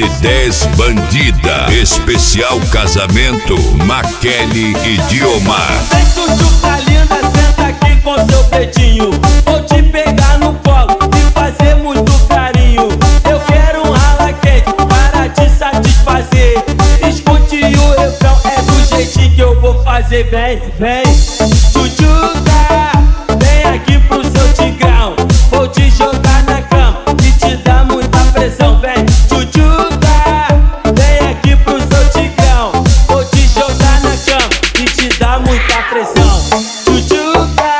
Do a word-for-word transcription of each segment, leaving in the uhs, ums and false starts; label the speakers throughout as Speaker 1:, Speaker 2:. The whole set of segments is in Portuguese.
Speaker 1: Dez Bandida. Especial casamento Maquele e Diomar.
Speaker 2: Vem chuchuca linda, senta aqui com seu pretinho. Vou te pegar no colo e fazer muito carinho. Eu quero um rala quente para te satisfazer. Escute o refrão, é do jeitinho que eu vou fazer. Vem, vem, chuchuca, vem aqui pro seu tigrão. Vou te jogar na cama e te dar muita pressão. Vem, chuchuca, vem aqui pro seu tigrão. Vou te jogar na cama e te dar muita pressão. Chuchuca,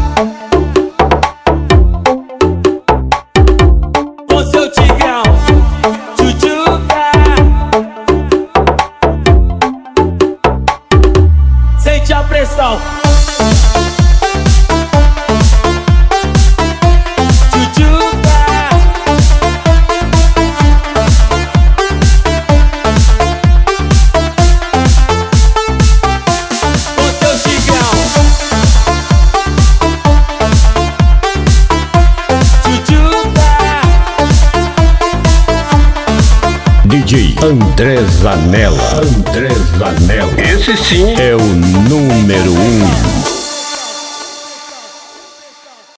Speaker 2: com seu tigrão. Chuchuca, sente a pressão.
Speaker 3: D J André Zanella. André Zanella. Esse sim é o número um.